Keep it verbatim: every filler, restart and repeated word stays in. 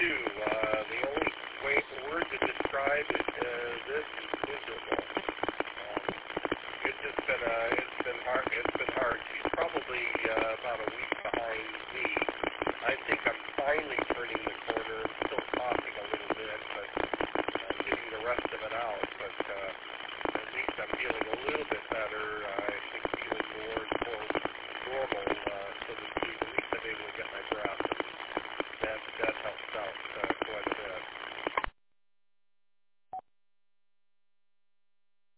too. Uh, the only way word to describe is